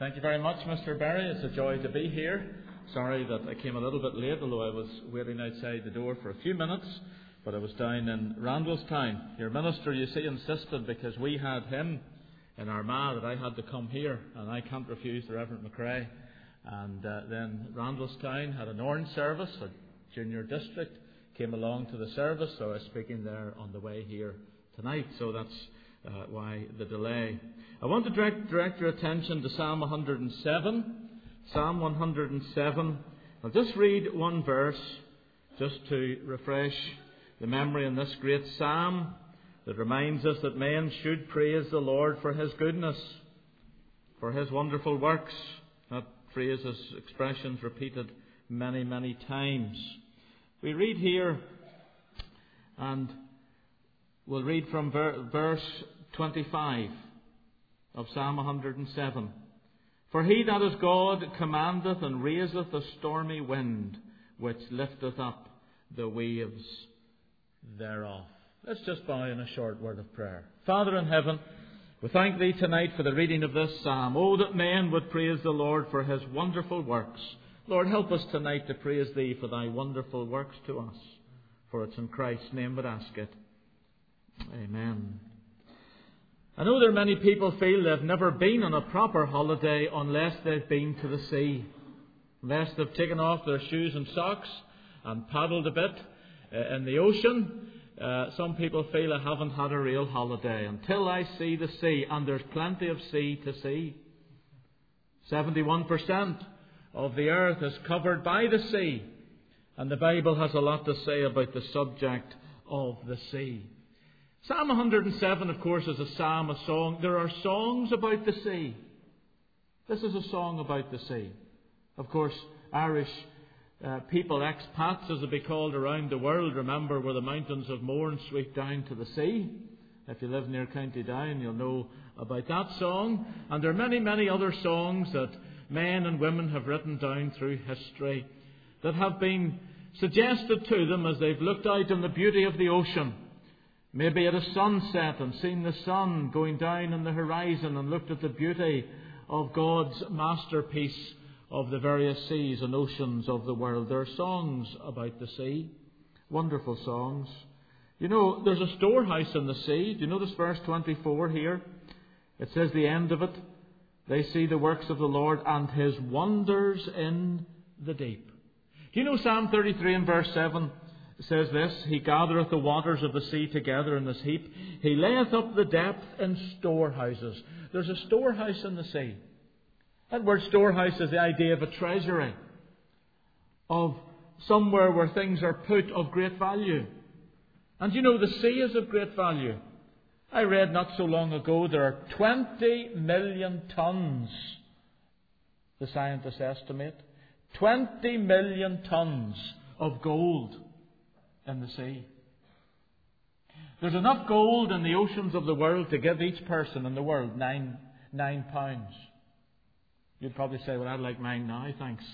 Thank you very much, Mr. Barry. It's a joy to be here. Sorry that I came a little bit late, although I was waiting outside the door for a few minutes, but I was down in Randallstown. Your minister, you see, insisted because we had him in Armagh that I had to come here, and I can't refuse the Reverend McRae. And then Randallstown had an orange service, a junior district, came along to the service, so I was speaking there on the way here tonight, so that's why the delay. I want to direct your attention to Psalm 107. Psalm 107. I'll just read one verse just to refresh the memory in this great psalm that reminds us that men should praise the Lord for His goodness, for His wonderful works. That phrase is expressions repeated many, many times. We read here, and we'll read from verse 25 of Psalm 107. For He that is God commandeth and raiseth a stormy wind, which lifteth up the waves thereof. Let's just bow in a short word of prayer. Father in heaven, we thank Thee tonight for the reading of this psalm. Oh, that men would praise the Lord for His wonderful works. Lord, help us tonight to praise Thee for Thy wonderful works to us. For it's in Christ's name we ask it. Amen. I know there are many people feel they've never been on a proper holiday unless they've been to the sea. Unless they've taken off their shoes and socks and paddled a bit in the ocean. Some people feel I haven't had a real holiday until I see the sea, and there's plenty of sea to see. 71% of the earth is covered by the sea, and the Bible has a lot to say about the subject of the sea. Psalm 107, of course, is a psalm, a song. There are songs about the sea. This is a song about the sea. Of course, Irish people, expats as they be called around the world, remember where the mountains of Mourne sweep down to the sea. If you live near County Down, you'll know about that song. And there are many, many other songs that men and women have written down through history that have been suggested to them as they've looked out on the beauty of the ocean. Maybe at a sunset and seen the sun going down on the horizon and looked at the beauty of God's masterpiece of the various seas and oceans of the world. There are songs about the sea, wonderful songs. You know, there's a storehouse in the sea. Do you notice verse 24 here? It says the end of it. They see the works of the Lord and His wonders in the deep. Do you know Psalm 33 and verse 7 says this? He gathereth the waters of the sea together in this heap. He layeth up the depth in storehouses. There's a storehouse in the sea. That word storehouse is the idea of a treasury, of somewhere where things are put of great value. And you know, the sea is of great value. I read not so long ago there are 20 million tons, the scientists estimate, 20 million tons of gold in the sea. There's enough gold in the oceans of the world to give each person in the world nine pounds. You'd probably say, well, I'd like mine now, thanks.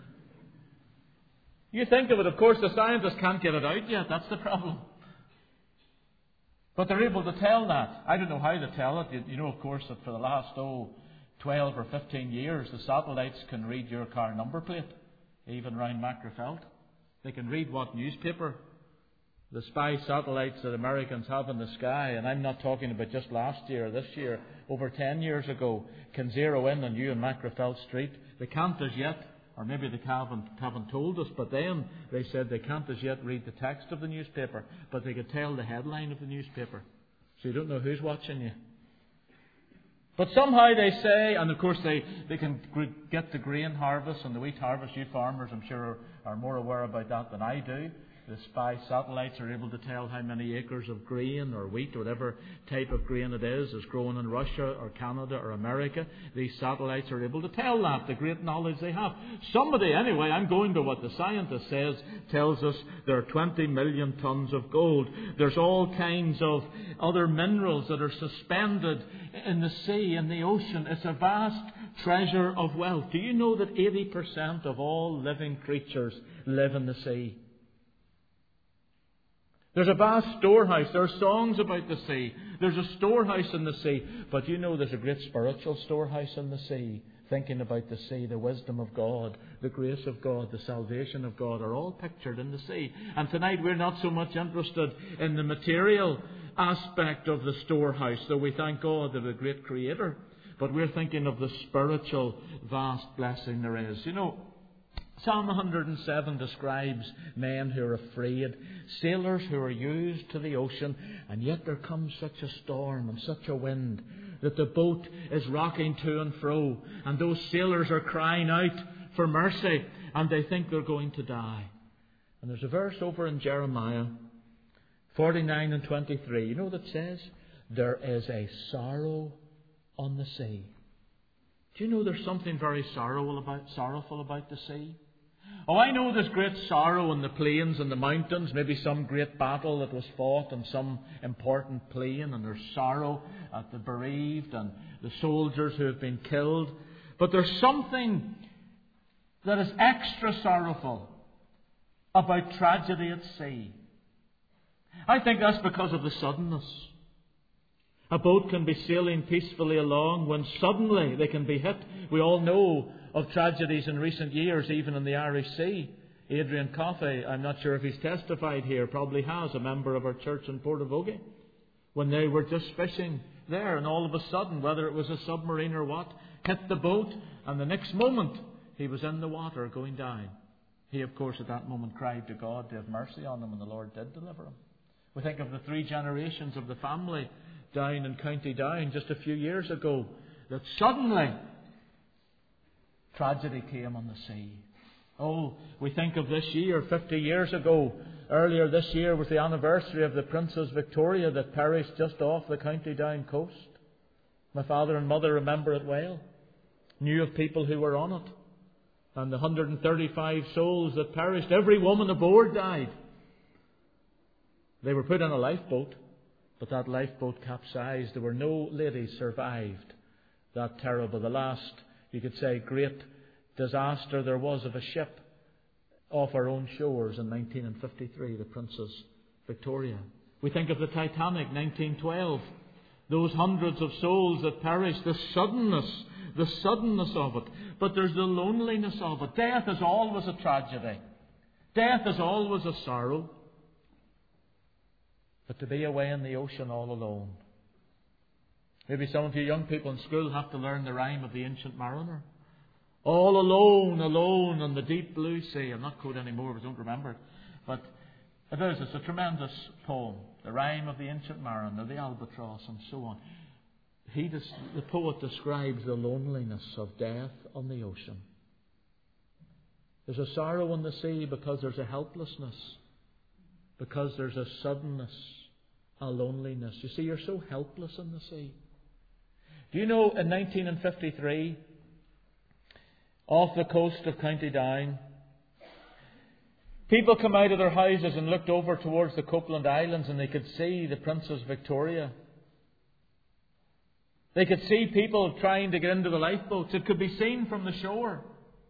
You think of it, of course, the scientists can't get it out yet. That's the problem. But they're able to tell that. I don't know how to tell it. You know, of course, that for the last 12 or 15 years, the satellites can read your car number plate, even round Macrofelt. They can read what newspaper the spy satellites that Americans have in the sky, and I'm not talking about just last year or this year, over 10 years ago, can zero in on you in Macrofelt Street. They can't as yet, or maybe they haven't told us, but then they said they can't as yet read the text of the newspaper, but they could tell the headline of the newspaper. So you don't know who's watching you. But somehow they say, and of course they can get the grain harvest and the wheat harvest. You farmers, I'm sure, are more aware about that than I do. The spy satellites are able to tell how many acres of grain or wheat, or whatever type of grain it is grown in Russia or Canada or America. These satellites are able to tell that, the great knowledge they have. Somebody, anyway, I'm going to what the scientist says, tells us there are 20 million tons of gold. There's all kinds of other minerals that are suspended in the sea, in the ocean. It's a vast treasure of wealth. Do you know that 80% of all living creatures live in the sea? There's a vast storehouse. There are songs about the sea. There's a storehouse in the sea. But you know there's a great spiritual storehouse in the sea. thinking about the sea, the wisdom of God, the grace of God, the salvation of God are all pictured in the sea. And tonight we're not so much interested in the material aspect of the storehouse, though we thank God that the great Creator, but we're thinking of the spiritual vast blessing there is. You know, Psalm 107 describes men who are afraid, sailors who are used to the ocean, and yet there comes such a storm and such a wind that the boat is rocking to and fro, and those sailors are crying out for mercy, and they think they're going to die. And there's a verse over in Jeremiah 49 and 23, you know, that says, there is a sorrow on the sea. Do you know there's something very sorrowful about the sea? Oh, I know there's great sorrow in the plains and the mountains, maybe some great battle that was fought on some important plain, and there's sorrow at the bereaved and the soldiers who have been killed. But there's something that is extra sorrowful about tragedy at sea. I think that's because of the suddenness. A boat can be sailing peacefully along when suddenly they can be hit. We all know of tragedies in recent years, even in the Irish Sea. Adrian Coffey, I'm not sure if he's testified here, probably has, a member of our church in Portavogie, when they were just fishing there, and all of a sudden, whether it was a submarine or what, hit the boat, and the next moment he was in the water going down. He, of course, at that moment cried to God to have mercy on him, and the Lord did deliver him. We think of the 3 generations of the family down in County Down just a few years ago, that suddenly tragedy came on the sea. Oh, we think of this year, 50 years ago, earlier this year was the anniversary of the Princess Victoria that perished just off the County Down coast. My father and mother remember it well, knew of people who were on it, and the 135 souls that perished, every woman aboard died. They were put in a lifeboat, but that lifeboat capsized. There were no ladies survived that terrible, the last, you could say, great disaster there was of a ship off our own shores in 1953, the Princess Victoria. We think of the Titanic, 1912. Those hundreds of souls that perished, the suddenness of it. But there's the loneliness of it. Death is always a tragedy. Death is always a sorrow. But to be away in the ocean all alone. Maybe some of you young people in school have to learn the rhyme of the Ancient Mariner. All alone, alone on the deep blue sea. I'm not quoting anymore because I don't remember it. But it is. It's a tremendous poem. The rhyme of the Ancient Mariner, the albatross, and so on. The poet describes the loneliness of death on the ocean. There's a sorrow on the sea because there's a helplessness. Because there's a suddenness, a loneliness. You see, you're so helpless in the sea. Do you know, in 1953, off the coast of County Down, people come out of their houses and looked over towards the Copeland Islands, and they could see the Princess Victoria. They could see people trying to get into the lifeboats. It could be seen from the shore.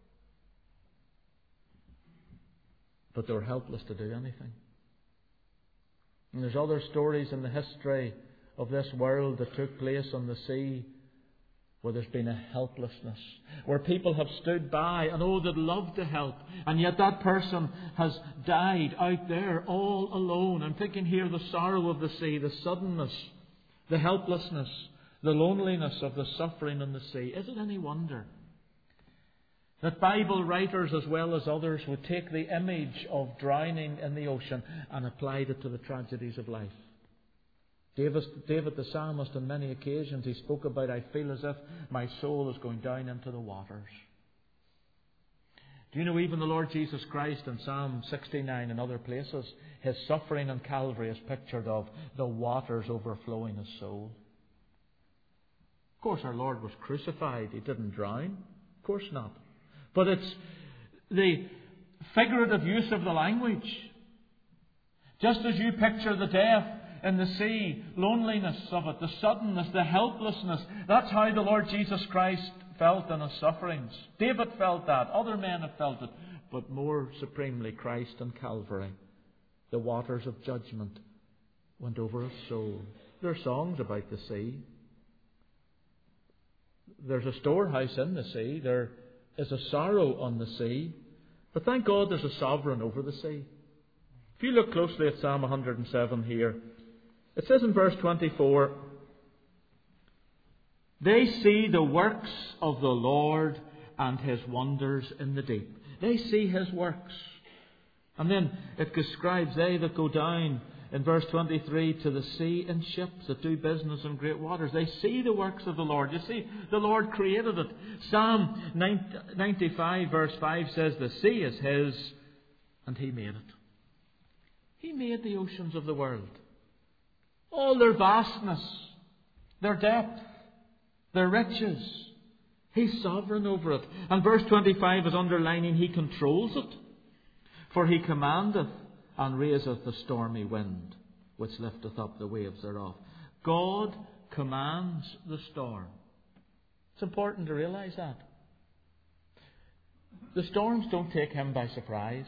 But they were helpless to do anything. And there's other stories in the history of this world that took place on the sea where there's been a helplessness, where people have stood by and they'd love to help, and yet that person has died out there all alone. I'm thinking here the sorrow of the sea, the suddenness, the helplessness, the loneliness of the suffering on the sea. Is it any wonder that Bible writers as well as others would take the image of drowning in the ocean and applied it to the tragedies of life? David the psalmist, on many occasions, he spoke about, I feel as if my soul is going down into the waters. Do you know even the Lord Jesus Christ in Psalm 69 and other places, his suffering on Calvary is pictured of the waters overflowing his soul. Of course, our Lord was crucified. He didn't drown. Of course not. But it's the figurative use of the language. Just as you picture the death in the sea, loneliness of it, the suddenness, the helplessness, that's how the Lord Jesus Christ felt in his sufferings. David felt that. Other men have felt it. But more supremely, Christ on Calvary. The waters of judgment went over his soul. There are songs about the sea. There's a storehouse in the sea. There is a sorrow on the sea. But thank God there's a sovereign over the sea. If you look closely at Psalm 107 here, it says in verse 24, they see the works of the Lord and His wonders in the deep. They see His works. And then it describes they that go down in verse 23 to the sea in ships that do business in great waters. They see the works of the Lord. You see, the Lord created it. Psalm 95 verse 5 says the sea is His and He made it. He made the oceans of the world. All their vastness, their depth, their riches. He's sovereign over it. And verse 25 is underlining He controls it. For He commandeth and raiseth the stormy wind, which lifteth up the waves thereof. God commands the storm. It's important to realize that. The storms don't take Him by surprise.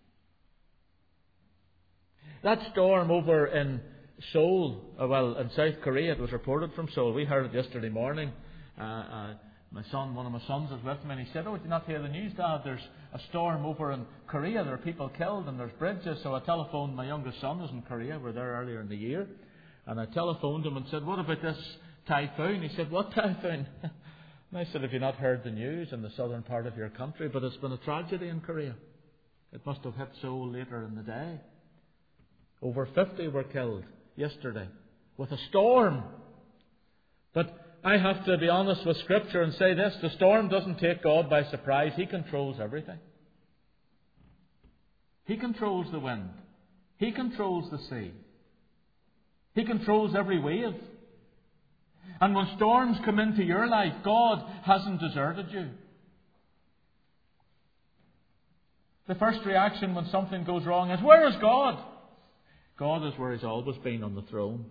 That storm over in Seoul, in South Korea, it was reported from Seoul. We heard it yesterday morning. One of my sons was with me and he said, "Oh, did you not hear the news, Dad? There's a storm over in Korea. There are people killed and there's bridges." So I telephoned my youngest son, who's in Korea. We're there earlier in the year. And I telephoned him and said, "What about this typhoon?" He said, "What typhoon?" And I said, "Have you not heard the news in the southern part of your country?" But it's been a tragedy in Korea. It must have hit Seoul later in the day. Over 50 were killed yesterday with a storm. But I have to be honest with Scripture and say this: the storm doesn't take God by surprise. He controls everything. He controls the wind. He controls the sea. He controls every wave. And when storms come into your life, God hasn't deserted you. The first reaction when something goes wrong is, where is God? God is where He's always been, on the throne.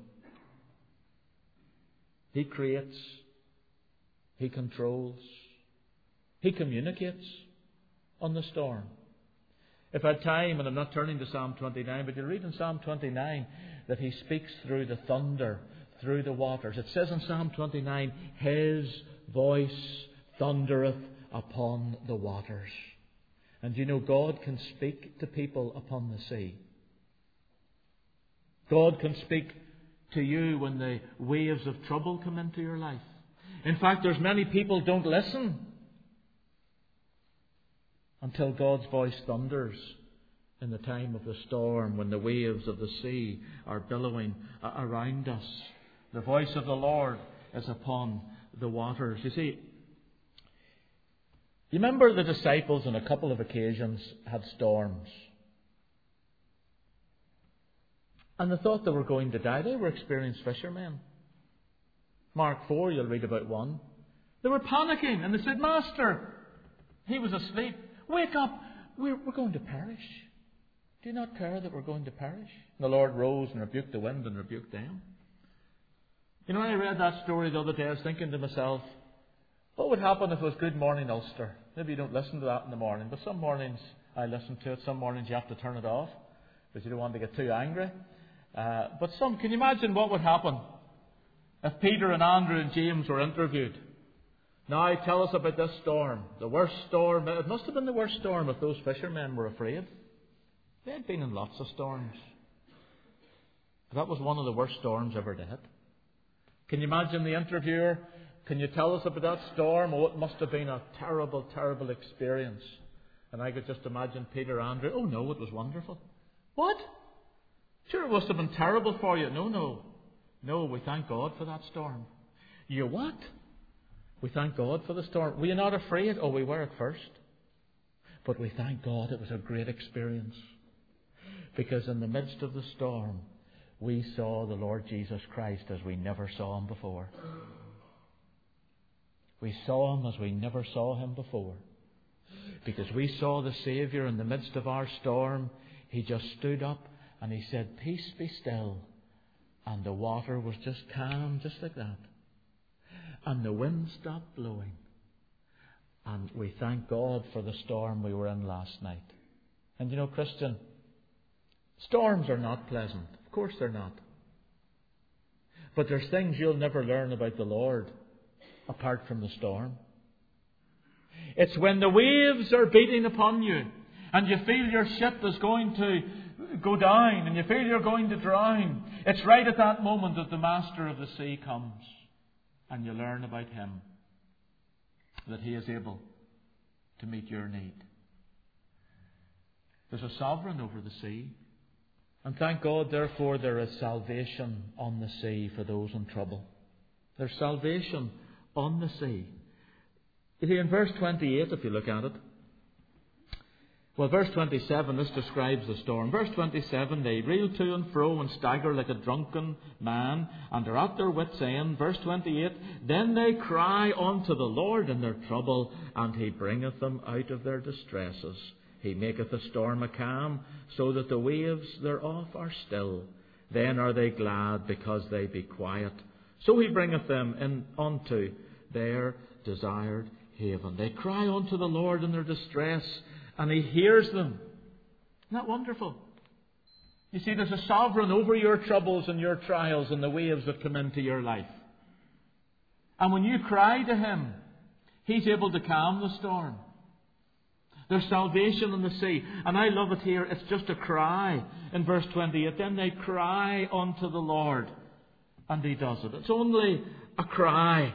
He creates. He controls. He communicates on the storm. If I had time, and I'm not turning to Psalm 29, but you read in Psalm 29 that He speaks through the thunder, through the waters. It says in Psalm 29, His voice thundereth upon the waters. And you know, God can speak to people upon the sea. God can speak to you when the waves of trouble come into your life. In fact, there's many people don't listen until God's voice thunders in the time of the storm, when the waves of the sea are billowing around us. The voice of the Lord is upon the waters. You see, you remember the disciples on a couple of occasions had storms. And they thought they were going to die. They were experienced fishermen. Mark 4, you'll read about one. They were panicking and they said, "Master," He was asleep, "wake up, we're going to perish. Do you not care that we're going to perish?" And the Lord rose and rebuked the wind and rebuked them. You know, when I read that story the other day, I was thinking to myself, what would happen if it was Good Morning Ulster? Maybe you don't listen to that in the morning, but some mornings I listen to it. Some mornings you have to turn it off because you don't want to get too angry. Can you imagine what would happen if Peter and Andrew and James were interviewed? Now tell us about this storm. The worst storm. It must have been the worst storm if those fishermen were afraid. They had been in lots of storms. But that was one of the worst storms ever to hit. Can you imagine the interviewer? Can you tell us about that storm? Oh, it must have been a terrible, terrible experience. And I could just imagine Peter, Andrew. "Oh no, it was wonderful." "What? Sure, it must have been terrible for you." No, we thank God for that storm." "You what?" "We thank God for the storm." "Were you not afraid?" "Oh, we were at first. But we thank God it was a great experience. Because in the midst of the storm, we saw the Lord Jesus Christ as we never saw Him before. We saw Him as we never saw Him before. Because we saw the Saviour in the midst of our storm. He just stood up and He said, "Peace, be still." And the water was just calm, just like that. And the wind stopped blowing. And we thank God for the storm we were in last night. And you know, Christian, storms are not pleasant. Of course they're not. But there's things you'll never learn about the Lord apart from the storm. It's when the waves are beating upon you and you feel your ship is going to go down and you feel you're going to drown. It's right at that moment that the master of the sea comes and you learn about him, that he is able to meet your need. There's a sovereign over the sea. And thank God, therefore, there is salvation on the sea for those in trouble. There's salvation on the sea. You see, in verse 28, if you look at it, well, verse 27, this describes the storm. Verse 27, they reel to and fro and stagger like a drunken man, and are at their wits' end. Verse 28, then they cry unto the Lord in their trouble, and he bringeth them out of their distresses. He maketh the storm a calm, so that the waves thereof are still. Then are they glad, because they be quiet. So he bringeth them in unto their desired haven. They cry unto the Lord in their distress, and he hears them. Isn't that wonderful? You see, there's a sovereign over your troubles and your trials and the waves that come into your life. And when you cry to him, he's able to calm the storm. There's salvation in the sea. And I love it here. It's just a cry in verse 28. Then they cry unto the Lord. And he does it. It's only a cry.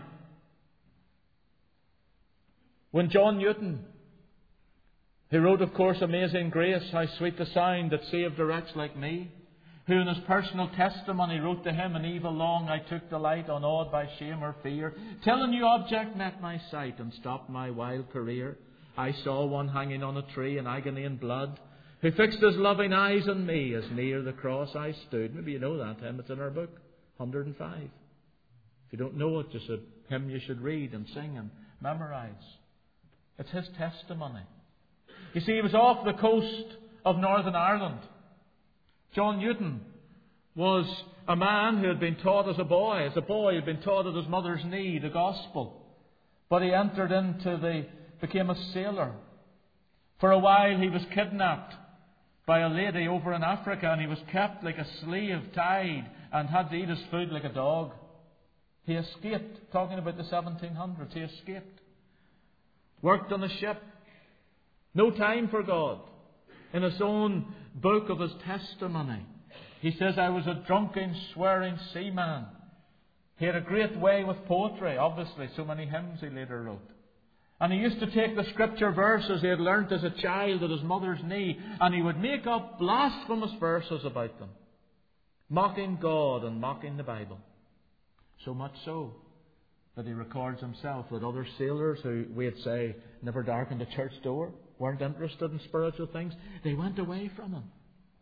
When John Newton, he wrote, of course, Amazing Grace, how sweet the sound that saved a wretch like me, who in his personal testimony wrote to him, in evil long I took delight, unawed by shame or fear, till a new object met my sight and stopped my wild career. I saw one hanging on a tree in agony and blood, who fixed his loving eyes on me as near the cross I stood. Maybe you know that hymn. It's in our book, 105. If you don't know it, just a hymn you should read and sing and memorize. It's his testimony. You see, he was off the coast of Northern Ireland. John Newton was a man who had been taught as a boy. As a boy, he had been taught at his mother's knee the gospel. But he became a sailor. For a while he was kidnapped by a lady over in Africa, and he was kept like a slave, tied, and had to eat his food like a dog. He escaped, talking about the 1700s, he escaped. Worked on a ship. No time for God. In his own book of his testimony, he says, I was a drunken, swearing seaman. He had a great way with poetry, obviously, so many hymns he later wrote. And he used to take the scripture verses he had learnt as a child at his mother's knee, and he would make up blasphemous verses about them, mocking God and mocking the Bible. So much so that he records himself that other sailors who, we'd say, never darkened a church door, weren't interested in spiritual things, they went away from him,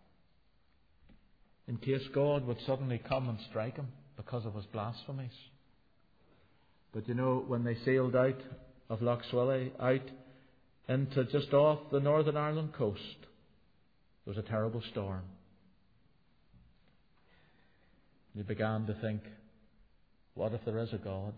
in case God would suddenly come and strike him because of his blasphemies. But you know, when they sailed out of Lough Swilly, out into just off the Northern Ireland coast, there was a terrible storm. He began to think, what if there is a God?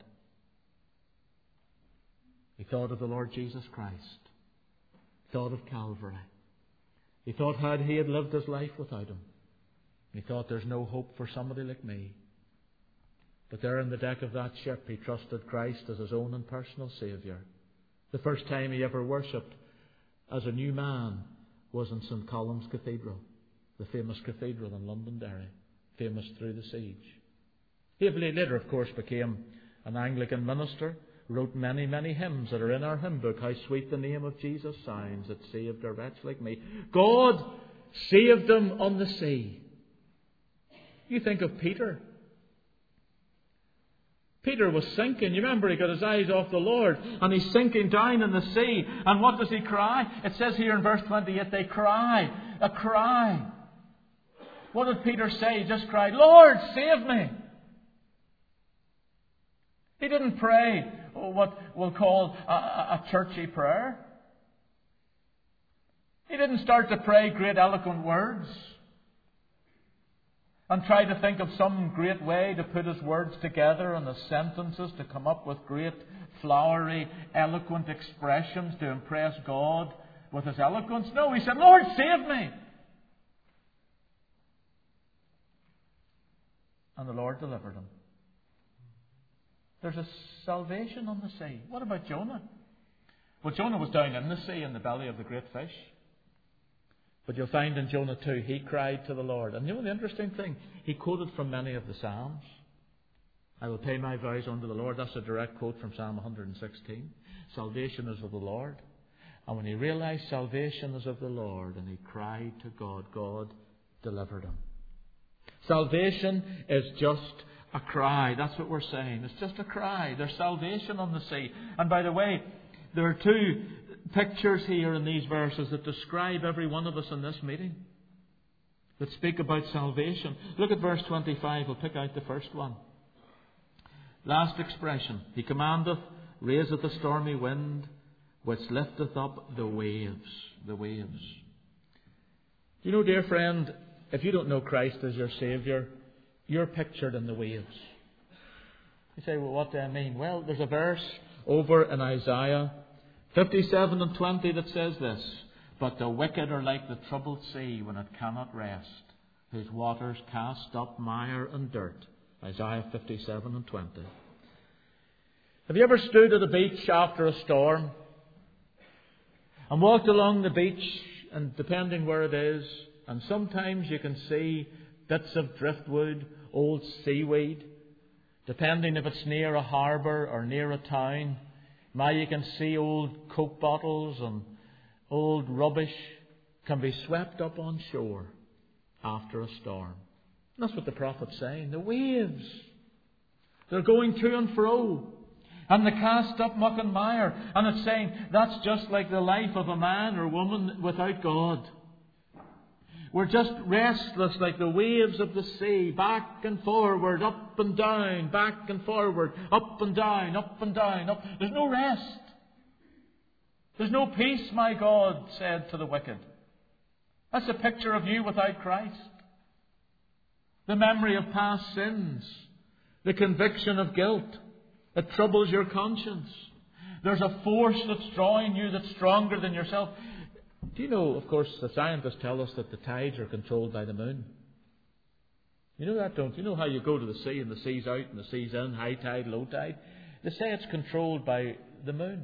He thought of the Lord Jesus Christ. He thought of Calvary. He thought how he had lived his life without him. He thought, there's no hope for somebody like me. But there in the deck of that ship, he trusted Christ as his own and personal Saviour. The first time he ever worshipped as a new man was in St. Columb's Cathedral, the famous cathedral in Londonderry, famous through the siege. He later, of course, became an Anglican minister, wrote many, many hymns that are in our hymn book. How sweet the name of Jesus sounds, that saved a wretch like me. God saved him on the sea. You think of Peter. Peter was sinking. You remember, he got his eyes off the Lord, and he's sinking down in the sea. And what does he cry? It says here in verse 28, they cry. A cry. What did Peter say? He just cried, Lord, save me. He didn't pray what we'll call a churchy prayer. He didn't start to pray great eloquent words and try to think of some great way to put his words together and his sentences to come up with great, flowery, eloquent expressions to impress God with his eloquence. No, he said, Lord, save me. And the Lord delivered him. There's a salvation on the sea. What about Jonah? Well, Jonah was down in the sea in the belly of the great fish. But you'll find in Jonah 2, he cried to the Lord. And you know the interesting thing? He quoted from many of the Psalms. I will pay my vows unto the Lord. That's a direct quote from Psalm 116. Salvation is of the Lord. And when he realized salvation is of the Lord and he cried to God, God delivered him. Salvation is just a cry. That's what we're saying. It's just a cry. There's salvation on the sea. And by the way, there are two pictures here in these verses that describe every one of us in this meeting, that speak about salvation. Look at verse 25. We'll pick out the first one. Last expression. He commandeth, raiseth a stormy wind, which lifteth up the waves. The waves. You know, dear friend, if you don't know Christ as your Saviour, you're pictured in the waves. You say, well, what do I mean? Well, there's a verse over in Isaiah 57 and 20 that says this: but the wicked are like the troubled sea when it cannot rest, whose waters cast up mire and dirt. Isaiah 57 and 20. Have you ever stood at a beach after a storm and walked along the beach, and depending where it is, and sometimes you can see bits of driftwood, old seaweed, depending if it's near a harbour or near a town. Now you can see old Coke bottles and old rubbish can be swept up on shore after a storm. And that's what the prophet's saying. The waves, they're going to and fro, and they cast up muck and mire. And it's saying that's just like the life of a man or woman without God. We're just restless like the waves of the sea, back and forward, up and down, back and forward, up and down, up and down, up. There's no rest. There's no peace, my God said to the wicked. That's a picture of you without Christ. The memory of past sins, the conviction of guilt, it troubles your conscience. There's a force that's drawing you that's stronger than yourself. Do you know, of course, the scientists tell us that the tides are controlled by the moon. You know that, don't you? You know how you go to the sea and the sea's out and the sea's in, high tide, low tide? They say it's controlled by the moon.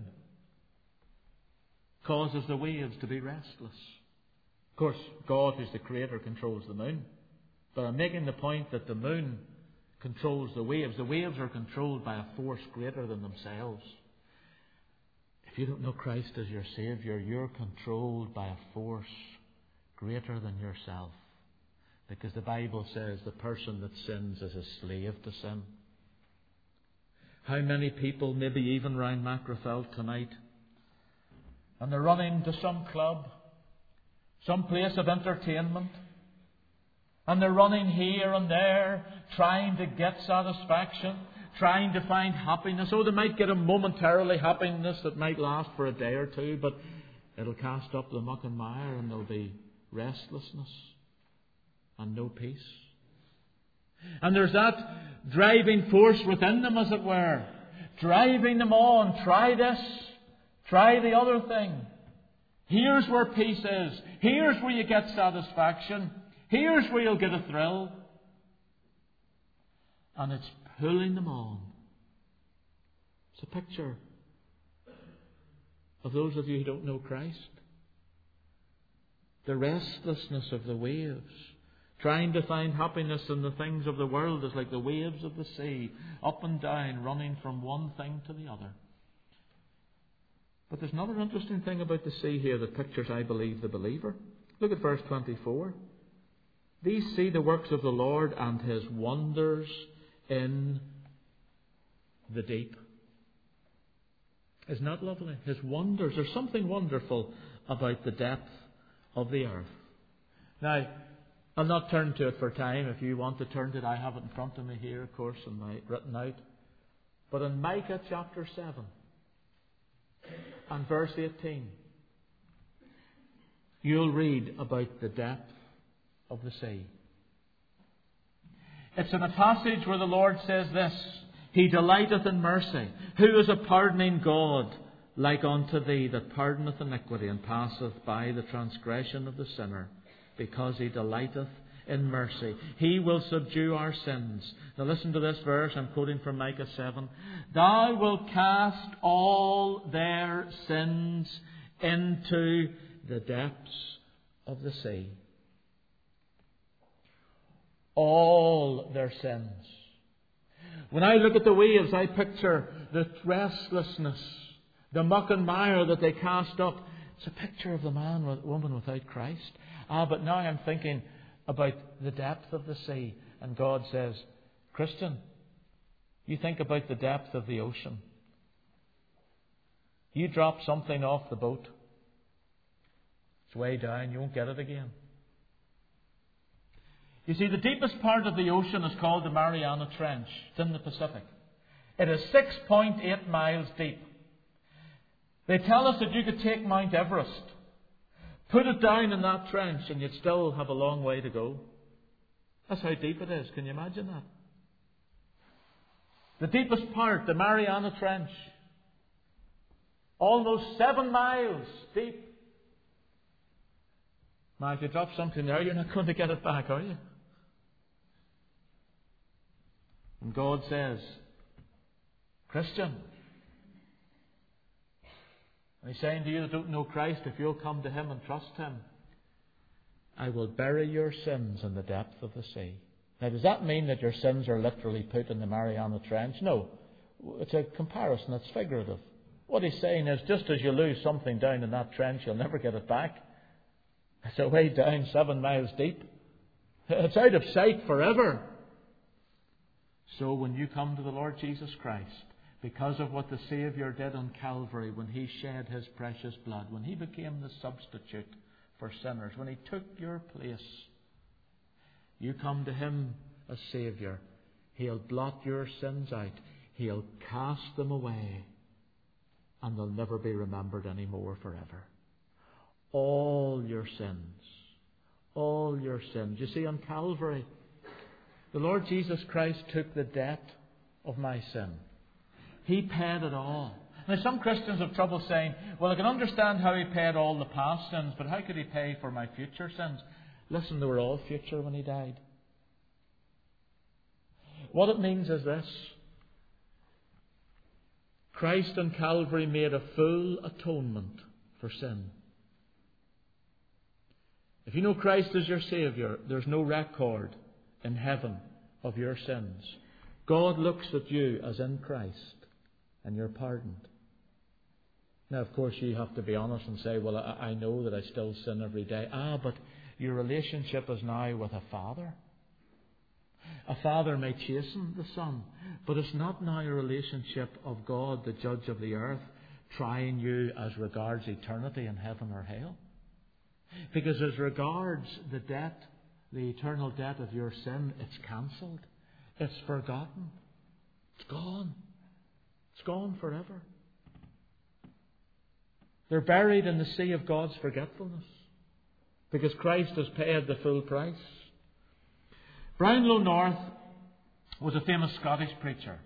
Causes the waves to be restless. Of course, God, who's the Creator, controls the moon. But I'm making the point that the moon controls the waves. The waves are controlled by a force greater than themselves. If you don't know Christ as your Saviour, you're controlled by a force greater than yourself. Because the Bible says the person that sins is a slave to sin. How many people, maybe even round Macrofeld tonight, and they're running to some club, some place of entertainment, and they're running here and there, trying to get satisfaction, trying to find happiness. Oh, they might get a momentarily happiness that might last for a day or two, but it'll cast up the muck and mire, and there'll be restlessness and no peace. And there's that driving force within them, as it were, driving them on. Try this, try the other thing. Here's where peace is. Here's where you get satisfaction. Here's where you'll get a thrill. And it's pulling them on. It's a picture of those of you who don't know Christ. The restlessness of the waves. Trying to find happiness in the things of the world is like the waves of the sea, up and down, running from one thing to the other. But there's another interesting thing about the sea here that pictures, I believe, the believer. Look at verse 24. These see the works of the Lord and His wonders in the deep. Isn't that lovely? His wonders. There's something wonderful about the depth of the earth. Now, I'll not turn to it for time. If you want to turn to it, I have it in front of me here, of course, and written out. But in Micah chapter 7 and verse 18, you'll read about the depth of the sea. It's in a passage where the Lord says this: He delighteth in mercy. Who is a pardoning God like unto thee, that pardoneth iniquity and passeth by the transgression of the sinner, because He delighteth in mercy. He will subdue our sins. Now listen to this verse. I'm quoting from Micah 7. Thou wilt cast all their sins into the depths of the sea. All their sins. When I look at the waves, I picture the restlessness, the muck and mire that they cast up. It's a picture of the woman without Christ. But now I'm thinking about the depth of the sea. And God says, Christian, you think about the depth of the ocean. You drop something off the boat. It's way down. You won't get it again. You see, the deepest part of the ocean is called the Mariana Trench. It's in the Pacific. It is 6.8 miles deep. They tell us that you could take Mount Everest, put it down in that trench, and you'd still have a long way to go. That's how deep it is. Can you imagine that? The deepest part, the Mariana Trench, almost 7 miles deep. Now, if you drop something there, you're not going to get it back, are you? And God says, Christian, and He's saying to you that don't know Christ, if you'll come to Him and trust Him, I will bury your sins in the depth of the sea. Now, does that mean that your sins are literally put in the Mariana Trench? No. It's a comparison. It's figurative. What He's saying is, just as you lose something down in that trench, you'll never get it back. It's a way down 7 miles deep. It's out of sight forever. So when you come to the Lord Jesus Christ, because of what the Saviour did on Calvary when He shed His precious blood, when He became the substitute for sinners, when He took your place, you come to Him as Saviour. He'll blot your sins out. He'll cast them away. And they'll never be remembered anymore forever. All your sins. All your sins. You see, on Calvary, the Lord Jesus Christ took the debt of my sin. He paid it all. Now, some Christians have trouble saying, well, I can understand how He paid all the past sins, but how could He pay for my future sins? Listen, they were all future when He died. What it means is this. Christ on Calvary made a full atonement for sin. If you know Christ as your Saviour, there's no record in heaven of your sins. God looks at you as in Christ, and you're pardoned. Now, of course, you have to be honest and say, well, I know that I still sin every day. But your relationship is now with a Father. A father may chasten the son, but it's not now a relationship of God, the judge of the earth, trying you as regards eternity in heaven or hell. Because as regards the debt, the eternal debt of your sin, it's cancelled. It's forgotten. It's gone. It's gone forever. They're buried in the sea of God's forgetfulness because Christ has paid the full price. Brownlow North was a famous Scottish preacher.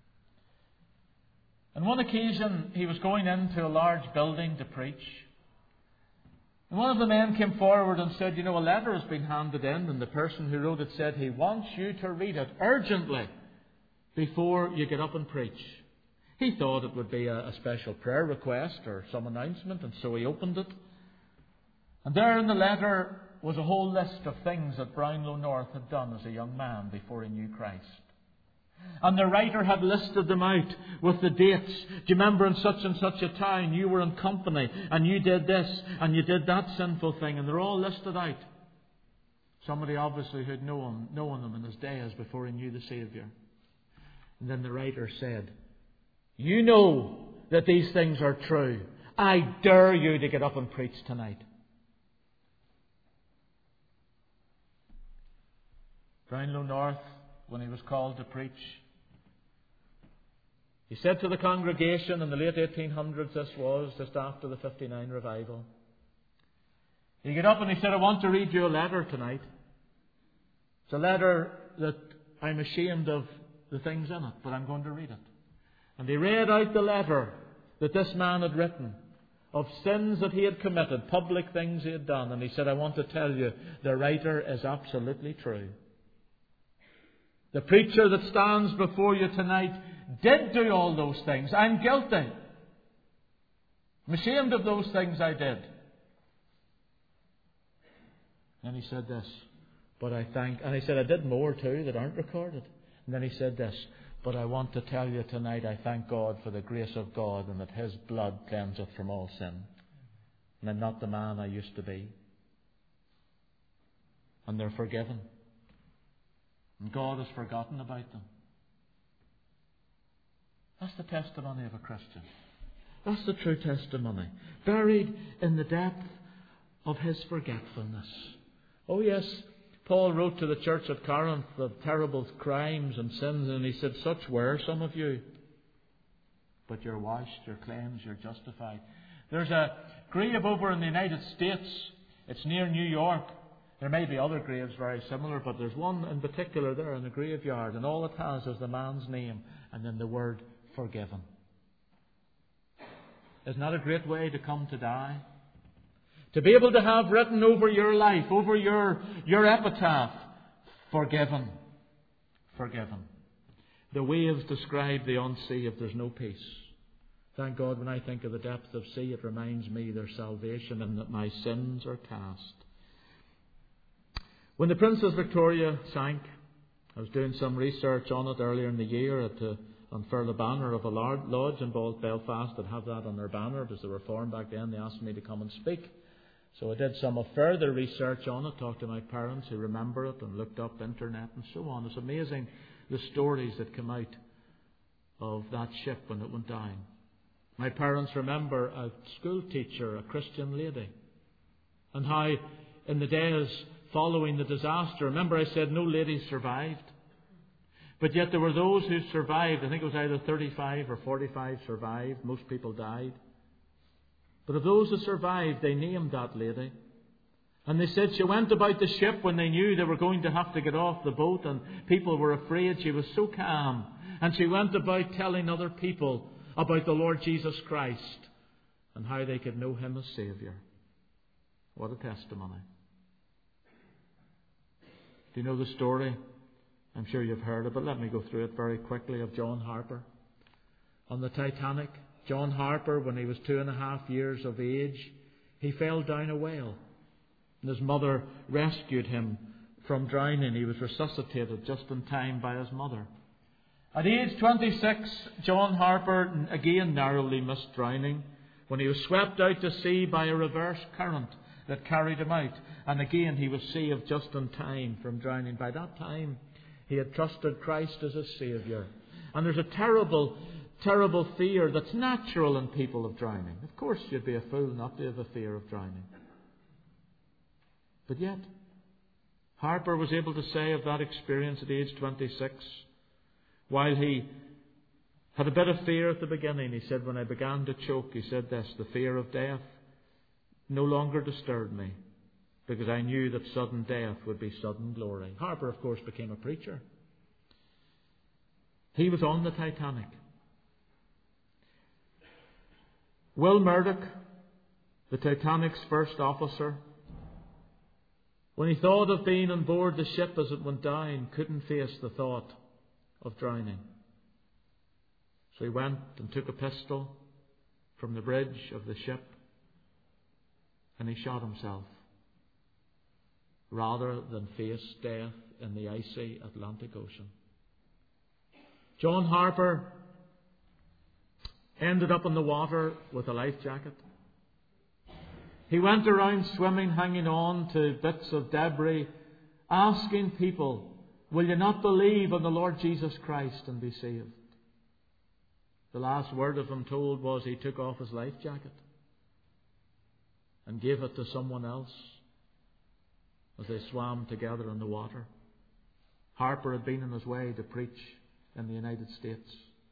On one occasion, he was going into a large building to preach. And one of the men came forward and said, a letter has been handed in, and the person who wrote it said he wants you to read it urgently before you get up and preach. He thought it would be a special prayer request or some announcement, and so he opened it. And there in the letter was a whole list of things that Brownlow North had done as a young man before he knew Christ. And the writer had listed them out with the dates. Do you remember in such and such a town you were in company and you did this and you did that sinful thing? And they're all listed out. Somebody obviously who had known them in his days before he knew the Saviour. And then the writer said, you know that these things are true. I dare you to get up and preach tonight. Brownlow North, when he was called to preach, he said to the congregation in the late 1800s, this was just after the 59 revival. He got up and he said, I want to read you a letter tonight. It's a letter that I'm ashamed of the things in it, but I'm going to read it. And he read out the letter that this man had written of sins that he had committed, public things he had done. And he said, I want to tell you, the writer is absolutely true. The preacher that stands before you tonight did do all those things. I'm guilty. I'm ashamed of those things I did. And he said this, and he said, I did more too that aren't recorded. And then he said this, but I want to tell you tonight, I thank God for the grace of God and that His blood cleanseth from all sin. And I'm not the man I used to be. And they're forgiven. And God has forgotten about them. That's the testimony of a Christian. That's the true testimony. Buried in the depth of His forgetfulness. Oh yes, Paul wrote to the church at Corinth of terrible crimes and sins, and he said, such were some of you. But you're washed, you're cleansed, you're justified. There's a grave over in the United States. It's near New York. There may be other graves very similar, but there's one in particular there in the graveyard, and all it has is the man's name and then the word forgiven. Isn't that a great way to come to die? To be able to have written over your life, over your epitaph, forgiven. Forgiven. The waves describe the unsea if there's no peace. Thank God when I think of the depth of sea, it reminds me there's salvation and that my sins are cast. When the Princess Victoria sank, I was doing some research on it earlier in the year to unfurl the banner of a lodge in Belfast that had that on their banner. It was the Reform back then. They asked me to come and speak. So I did some further research on it, talked to my parents who remember it and looked up internet and so on. It's amazing the stories that come out of that ship when it went down. My parents remember a school teacher, a Christian lady, and how in the days following the disaster, remember I said no ladies survived. But yet there were those who survived. I think it was either 35 or 45 survived. Most people died. But of those who survived, they named that lady. And they said she went about the ship when they knew they were going to have to get off the boat and people were afraid. She was so calm. And she went about telling other people about the Lord Jesus Christ and how they could know Him as Saviour. What a testimony. Do you know the story? I'm sure you've heard it, but let me go through it very quickly, of John Harper. On the Titanic, John Harper, when he was 2.5 years of age, he fell down a well. And his mother rescued him from drowning. He was resuscitated just in time by his mother. At age 26, John Harper again narrowly missed drowning when he was swept out to sea by a reverse current that carried him out. And again he was saved just in time from drowning. By that time, he had trusted Christ as his Saviour. And there's a terrible, terrible fear that's natural in people of drowning. Of course, you'd be a fool not to have a fear of drowning. But yet, Harper was able to say of that experience at age 26, while he had a bit of fear at the beginning, he said, when I began to choke, he said this, the fear of death no longer disturbed me, because I knew that sudden death would be sudden glory. Harper, of course, became a preacher. He was on the Titanic. Will Murdoch, the Titanic's first officer, when he thought of being on board the ship as it went down, couldn't face the thought of drowning. So he went and took a pistol from the bridge of the ship and he shot himself, rather than face death in the icy Atlantic Ocean. John Harper ended up in the water with a life jacket. He went around swimming, hanging on to bits of debris, asking people, will you not believe on the Lord Jesus Christ and be saved? The last word of him told was he took off his life jacket and gave it to someone else as they swam together in the water. Harper had been on his way to preach in the United States.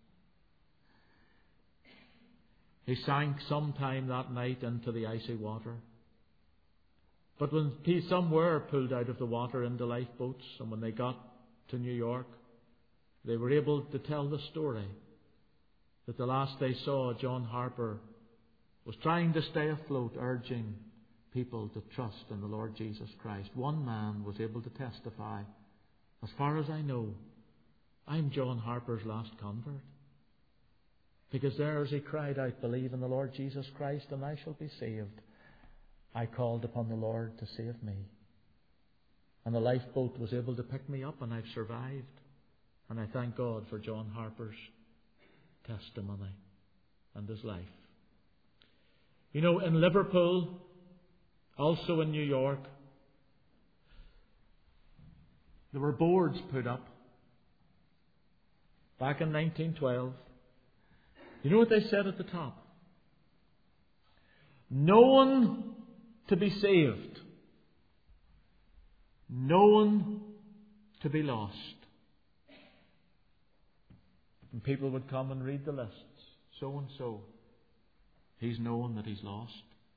He sank sometime that night into the icy water. But when some were pulled out of the water into lifeboats, and when they got to New York, they were able to tell the story that the last they saw, John Harper was trying to stay afloat, urging people to trust in the Lord Jesus Christ. One man was able to testify, as far as I know, I'm John Harper's last convert. Because there, as he cried out, believe in the Lord Jesus Christ and I shall be saved, I called upon the Lord to save me. And the lifeboat was able to pick me up, and I've survived. And I thank God for John Harper's testimony and his life. You know, in Liverpool, also in New York, there were boards put up back in 1912. You know what they said at the top? Known to be saved, known to be lost. And people would come and read the lists. So and so, he's known that he's lost.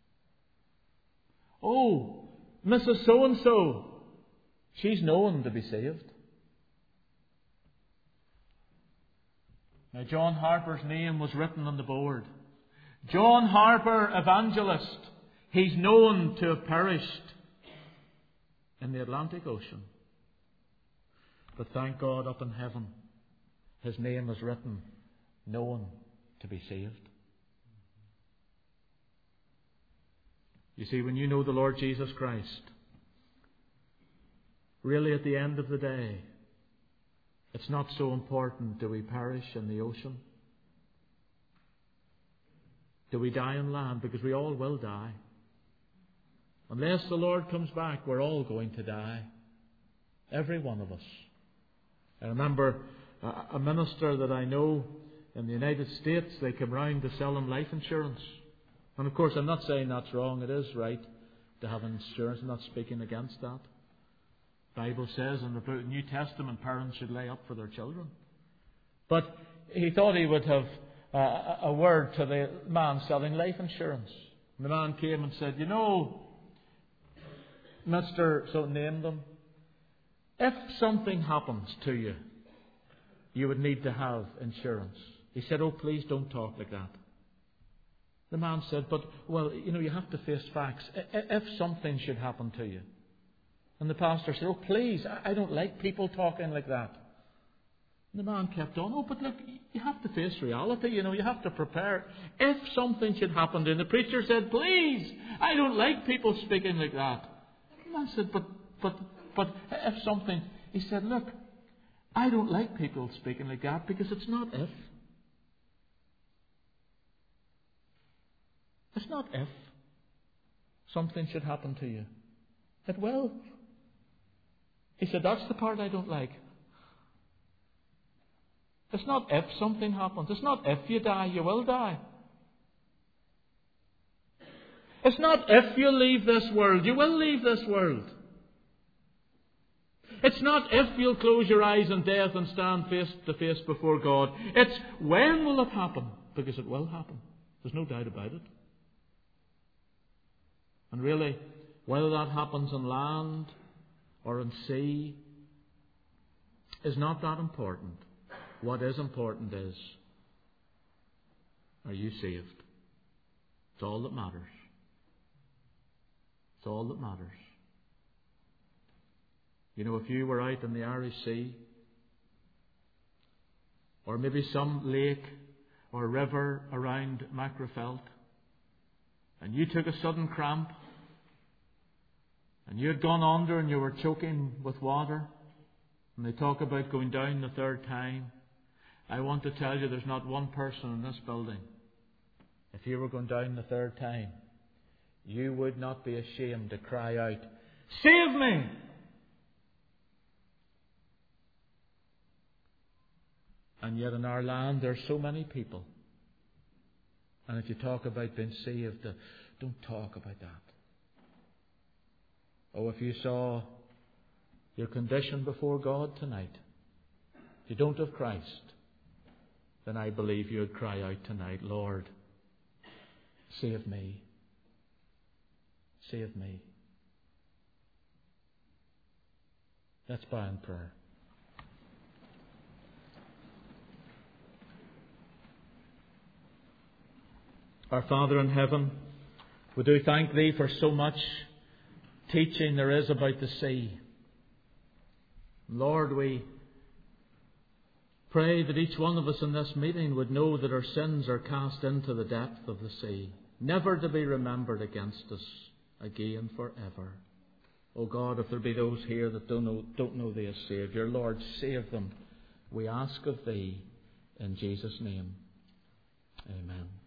Oh, Mrs. So and so, she's known to be saved. Now, John Harper's name was written on the board. John Harper, evangelist. He's known to have perished in the Atlantic Ocean. But thank God, up in heaven, his name is written, known to be saved. You see, when you know the Lord Jesus Christ, really at the end of the day, it's not so important, do we perish in the ocean? Do we die on land? Because we all will die. Unless the Lord comes back, we're all going to die. Every one of us. I remember a minister that I know in the United States, they came round to sell him life insurance. And of course, I'm not saying that's wrong. It is right to have insurance. I'm not speaking against that. The Bible says in the New Testament, parents should lay up for their children. But he thought he would have a word to the man selling life insurance. And the man came and said, you know, Mr. So named him, if something happens to you, you would need to have insurance. He said, oh, please don't talk like that. The man said, but, well, you know, you have to face facts. If something should happen to you. And the pastor said, oh, please, I don't like people talking like that. And the man kept on, oh, but look, you have to face reality, you know, you have to prepare. If something should happen to you. And the preacher said, please, I don't like people speaking like that. And the man said, but if something, he said, look, I don't like people speaking like that because it's not if. It's not if something should happen to you. It will. He said, that's the part I don't like. It's not if something happens. It's not if you die, you will die. It's not if you leave this world, you will leave this world. It's not if you'll close your eyes in death and stand face to face before God. It's when will it happen? Because it will happen. There's no doubt about it. And really, whether that happens on land or in sea is not that important. What is important is, are you saved? It's all that matters. It's all that matters. You know, if you were out in the Irish Sea, or maybe some lake or river around Macrofelt, and you took a sudden cramp, and you had gone under and you were choking with water, and they talk about going down the third time, I want to tell you there's not one person in this building, if you were going down the third time, you would not be ashamed to cry out, save me! And yet in our land there are so many people. And if you talk about being saved, don't talk about that. Oh, if you saw your condition before God tonight, if you don't have Christ, then I believe you would cry out tonight, Lord, save me. Save me. Let's bow in prayer. Our Father in heaven, we do thank Thee for so much teaching there is about the sea. Lord, we pray that each one of us in this meeting would know that our sins are cast into the depth of the sea, never to be remembered against us again forever. O God, if there be those here that don't know Thee as Saviour, Lord, save them. We ask of Thee in Jesus' name. Amen.